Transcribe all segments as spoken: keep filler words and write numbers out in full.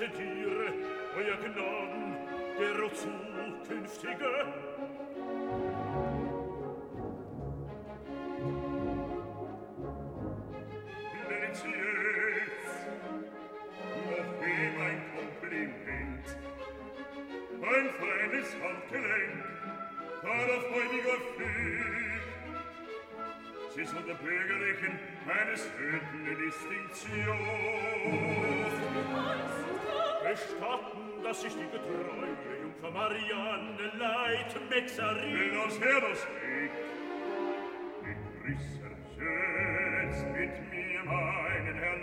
plädiere, euer Gnaden, der zukünftige. Nennt sie jetzt noch ihm ein Kompliment, ein feines Handgelenk, voller freudiger Pflicht. Sie ist unter Bürgerlichen eines höheren Distinktion. Gestatten, dass ich die getreue Jungfrau Marianne Leid Mexarin will aus Herdos Weg. Begrüße jetzt mit mir meinen Herrn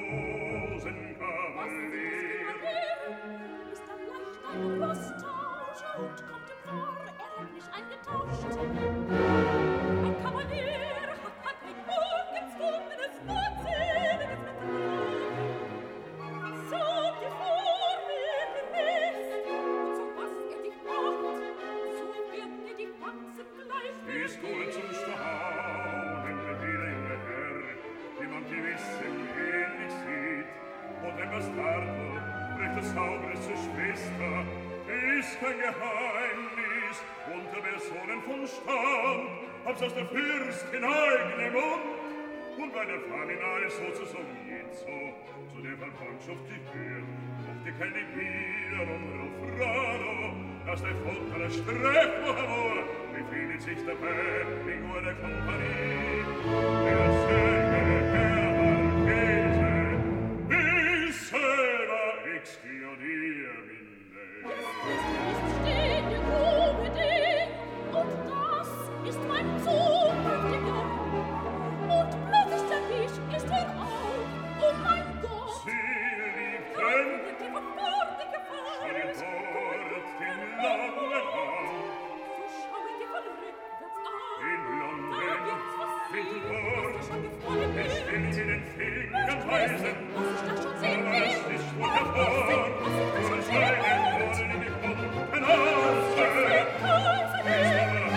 Rosenkavalier. Ist er leicht ein Rosttausch und kommt ihm vor, er hat mich eingetauscht. Ein Kavalier hat ein ungezwungenes, unzähliges Vertrauen. Sagt dir vor, wer er ist und zu was er dich macht, so wird dir die Wachsen gleich. Ist wohl zum Staunen, wie der junge Herr, wie man gewissem ähnlich sieht, und ein Bastardo bricht des Hauptes zur Schwester, ist kein Geheimnis unter Personen von Stand, hab's aus der Fürstin eigenem Mund, und bei der Faminae sozusagen jetzo, zu der Verwandtschaft gehört, doch die keine Bier und Rofrano, dass der Volk aller Streck wo amor, befindet sich dabei in guter Kompanie. Der selbe Herr Marchese, ist selber expionier Ist stehen die Grube Ding, und das ist mein Zukünftiger. Und plötzlich der Fisch ist er auch, oh mein Gott. Sie liebt Kann ihn, dir die verborgene Gefahr, schon in dort den langen Arm, so schau ich dir von rückwärts an. in Da London, wird's was in sehen, Dort, was dir schon gefallen es wird. will in den Fingern weisen, Was ich da schon sehen aber will, es ist wohl was davon, ich da nur schon es sehen seinen will. Worten in die Pumpen aussehen.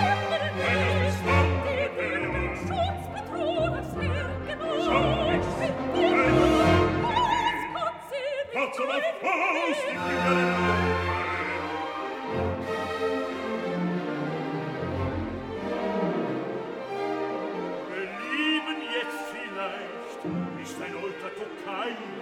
Hat's aber Faust, die Kinder Wir lieben jetzt vielleicht, ist ein alter Tokai